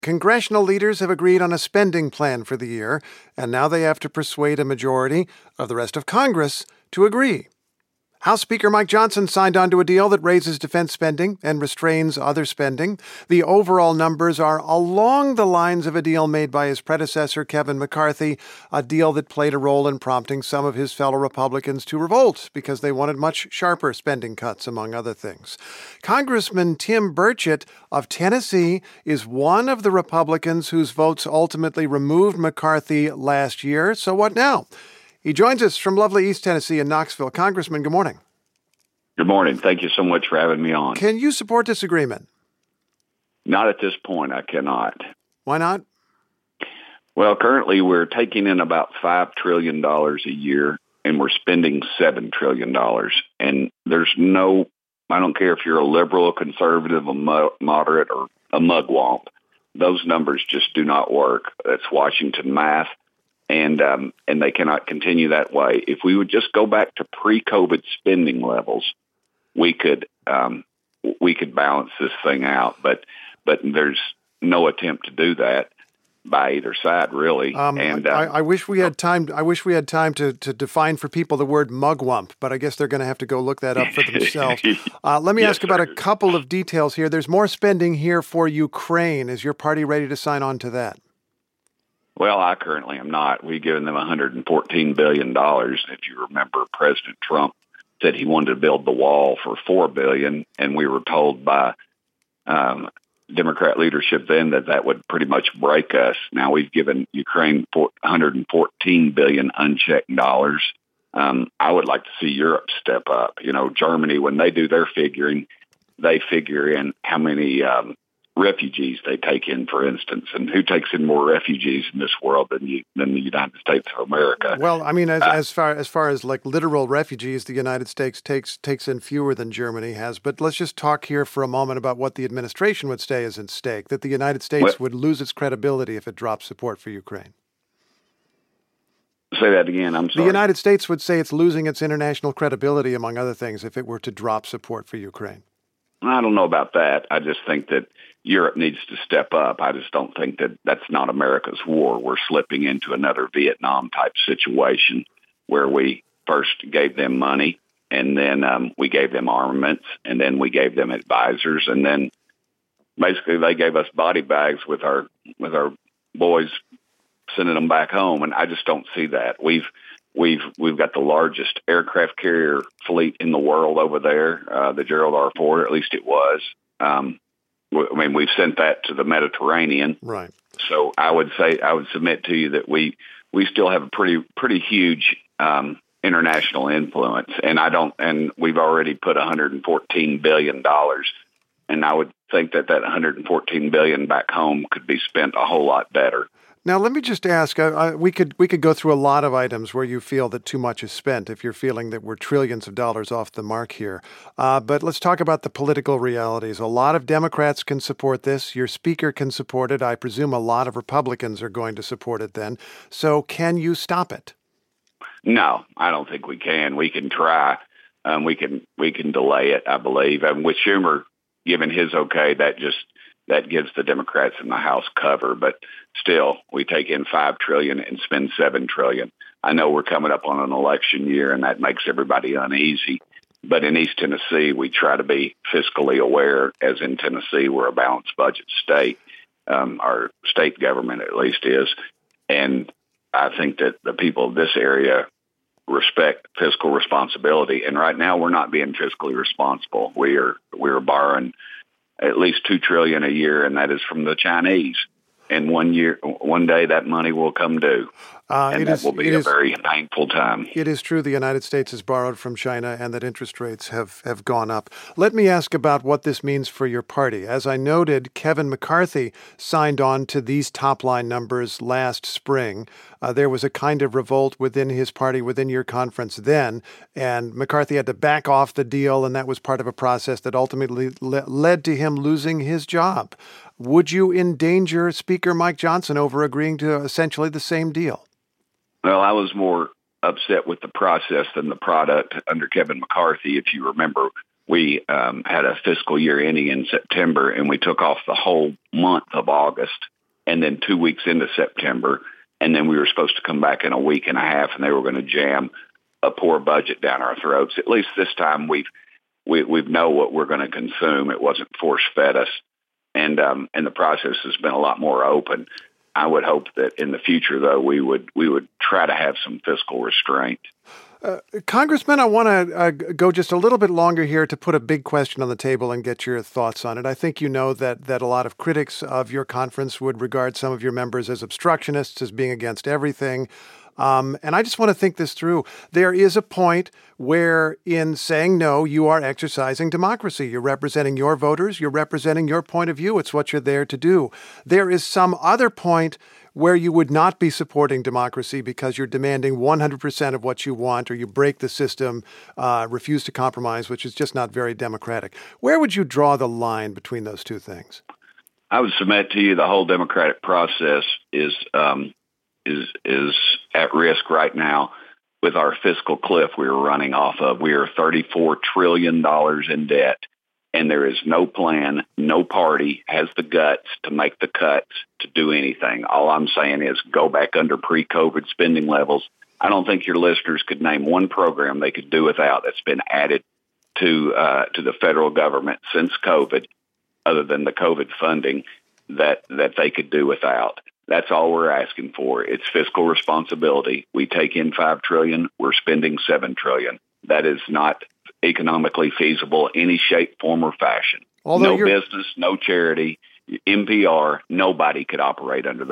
Congressional leaders have agreed on a spending plan for the year, and now they have to persuade a majority of the rest of Congress to agree. House Speaker Mike Johnson signed on to a deal that raises defense spending and restrains other spending. The overall numbers are along the lines of a deal made by his predecessor, Kevin McCarthy, a deal that played a role in prompting some of his fellow Republicans to revolt because they wanted much sharper spending cuts, among other things. Congressman Tim Burchett of Tennessee is one of the Republicans whose votes ultimately removed McCarthy last year. So what now? He joins us from lovely East Tennessee in Knoxville. Congressman, good morning. Good morning. Thank you so much for having me on. Can you support this agreement? Not at this point, I cannot. Why not? Well, currently we're taking in about $5 trillion a year, and we're spending $7 trillion. And there's I don't care if you're a liberal, a conservative, a moderate, or a mugwump. Those numbers just do not work. That's Washington math. And they cannot continue that way. If we would just go back to pre-COVID spending levels, we could balance this thing out. But there's no attempt to do that by either side, really. I wish we had time. I wish we had time to define for people the word mugwump, but I guess they're going to have to go look that up for themselves. Let me ask about a couple of details here. There's more spending here for Ukraine. Is your party ready to sign on to that? Well, I currently am not. We've given them $114 billion. If you remember, President Trump said he wanted to build the wall for $4 billion, and we were told by Democrat leadership then that would pretty much break us. Now we've given Ukraine $114 billion unchecked dollars. I would like to see Europe step up. You know, Germany, when they do their figuring, they figure in how many refugees they take in, for instance, and who takes in more refugees in this world than the United States of America. Well, I mean, as far as like literal refugees, the United States takes in fewer than Germany has. But let's just talk here for a moment about what the administration would say is at stake, that the United States would lose its credibility if it drops support for Ukraine. Say that again, I'm sorry. The United States would say it's losing its international credibility, among other things, if it were to drop support for Ukraine. I don't know about that. I just think that Europe needs to step up. I just don't think that that's not America's war. We're slipping into another Vietnam-type situation where we first gave them money, and then we gave them armaments, and then we gave them advisors, and then basically they gave us body bags with our boys sending them back home, and I just don't see that. We've got the largest aircraft carrier fleet in the world over there, the Gerald R. Ford, at least it was. I mean, we've sent that to the Mediterranean. Right. So I would submit to you that we still have a pretty huge international influence, and we've already put $114 billion, and I would think that $114 billion back home could be spent a whole lot better. Now, let me just ask, we could go through a lot of items where you feel that too much is spent, if you're feeling that we're trillions of dollars off the mark here. But let's talk about the political realities. A lot of Democrats can support this. Your speaker can support it. I presume a lot of Republicans are going to support it then. So can you stop it? No, I don't think we can. We can try. We can delay it, I believe. And with Schumer giving his okay, that gives the Democrats in the House cover, but still, we take in $5 trillion and spend $7 trillion. I know we're coming up on an election year, and that makes everybody uneasy. But in East Tennessee, we try to be fiscally aware, as in Tennessee, we're a balanced budget state. Our state government, at least, is. And I think that the people of this area respect fiscal responsibility. And right now, we're not being fiscally responsible. We're borrowing at least $2 trillion a year, and that is from the Chinese. And one day that money will come due. And that will be a very painful time. It is true the United States has borrowed from China and that interest rates have gone up. Let me ask about what this means for your party. As I noted, Kevin McCarthy signed on to these top-line numbers last spring. There was a kind of revolt within his party, within your conference then, and McCarthy had to back off the deal, and that was part of a process that ultimately led to him losing his job. Would you endanger Speaker Mike Johnson over agreeing to essentially the same deal? Well, I was more upset with the process than the product under Kevin McCarthy. If you remember, we had a fiscal year ending in September, and we took off the whole month of August, and then 2 weeks into September, and then we were supposed to come back in a week and a half, and they were going to jam a poor budget down our throats. At least this time we know what we're going to consume. It wasn't force fed us, and the process has been a lot more open. I would hope that in the future, though, we would try to have some fiscal restraint. Congressman, I want to go just a little bit longer here to put a big question on the table and get your thoughts on it. I think you know that a lot of critics of your conference would regard some of your members as obstructionists, as being against everything. And I just want to think this through. There is a point where in saying no, you are exercising democracy. You're representing your voters. You're representing your point of view. It's what you're there to do. There is some other point where you would not be supporting democracy because you're demanding 100% of what you want, or you break the system, refuse to compromise, which is just not very democratic. Where would you draw the line between those two things? I would submit to you the whole democratic process is at risk right now with our fiscal cliff we are running off of. We are $34 trillion in debt, and there is no plan, no party has the guts to make the cuts to do anything. All I'm saying is go back under pre-COVID spending levels. I don't think your listeners could name one program they could do without that's been added to the federal government since COVID, other than the COVID funding, that they could do without. That's all we're asking for. It's fiscal responsibility. We take in $5 trillion. We're spending $7 trillion. That is not economically feasible in any shape, form, or fashion. No business, no charity, NPR. Nobody could operate under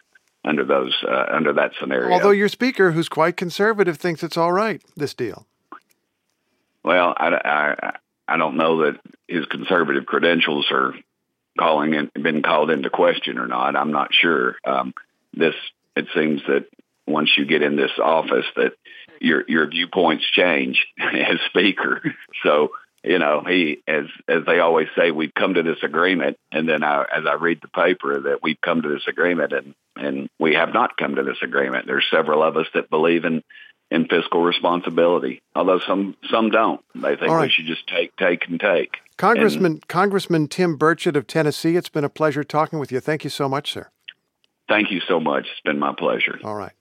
that scenario. Although your speaker, who's quite conservative, thinks it's all right, this deal. Well, I don't know that his conservative credentials are been called into question or not. I'm not sure. It seems that once you get in this office that your viewpoints change as speaker. So, he, as they always say, we've come to this agreement. And then as I read the paper that we've come to this agreement and we have not come to this agreement. There's several of us that believe in fiscal responsibility, although some don't. They think we should just take. Congressman Tim Burchett of Tennessee, it's been a pleasure talking with you. Thank you so much, sir. Thank you so much. It's been my pleasure. All right.